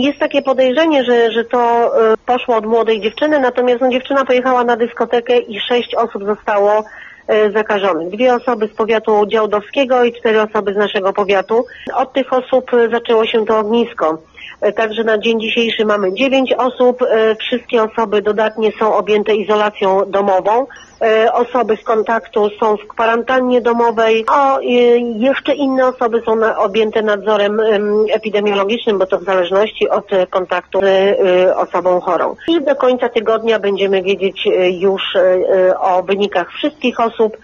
Jest takie podejrzenie, że to poszło od młodej dziewczyny, natomiast dziewczyna pojechała na dyskotekę i 6 osób zostało zakażonych. 2 osoby z powiatu działdowskiego i 4 osoby z naszego powiatu. Od tych osób zaczęło się to ognisko. Także na dzień dzisiejszy mamy 9 osób. Wszystkie osoby dodatnie są objęte izolacją domową. Osoby z kontaktu są w kwarantannie domowej, a jeszcze inne osoby są objęte nadzorem epidemiologicznym, bo to w zależności od kontaktu z osobą chorą. I do końca tygodnia będziemy wiedzieć już o wynikach wszystkich osób.